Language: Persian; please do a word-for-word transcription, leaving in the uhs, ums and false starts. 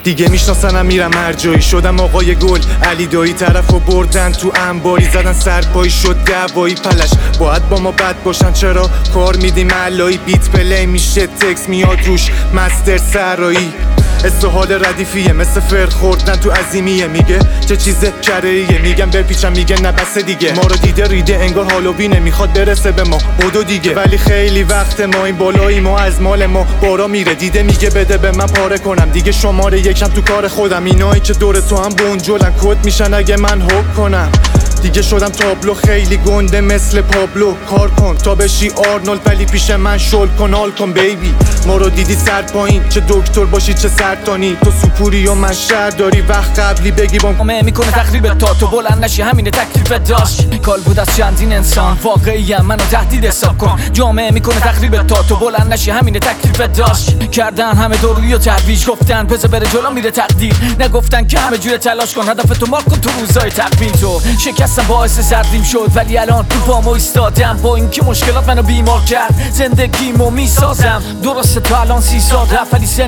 دیگه میشناسنم میرم هر جایی. شدم آقای گل علی دایی، طرفو بردن تو انباری، زدن سرپایی شد دوایی پلش. باید با ما بد باشن چرا کار میدیم علایی، بیت پلی میشه تکس میاد روش مستر سرایی. استحال ردیفیه مثل فر خوردن تو عظیمیه، میگه چه چیز کرهیه، میگم بپیچم میگه نه بس دیگه. ما رو دیده ریده انگار هالووینه، میخواد برسه به ما بدو دیگه. ولی خیلی وقت ما این بالایی ما از مال ما بارا میره، دیده میگه بده به من پاره کنم، دیگه شماره یکم تو کار خودم. اینایی که دور تو هم بونجولن کد میشن اگه من حک کنم. دیگه شدم تابلو خیلی گنده مثل پابلو، کار کن تا بشی آرنولد ولی پیش من شل کن آل کن بیبی. ما رو دیدی سر پایین، چه دکتر باشی چه سرطانی، تو سوپوری و من شهر داری وقت قبلی بگی بام همه میکنه تخریب تا تو بلند نشی، همینه تکلیف داشت. کال بود از چندین انسان واقعی هم منو تهدید حساب کن. جامعه میکنه تخریب تا تو بلند نشی، همینه تکلیف داشت. کردن همه دوری و ترویج، گفتن بذار بره جلو میره تقدیر، نگفتن که همه جوره تلاش کن هدف تو مارک کن تو روزای تقویم. تو شکستم باعث سردیم شد ولی الان تو پامو ایستادم، با اینکه مشکلات منو بیمار کرد زندگیمو میسازم. درسته تو الان سی سال رفت ولی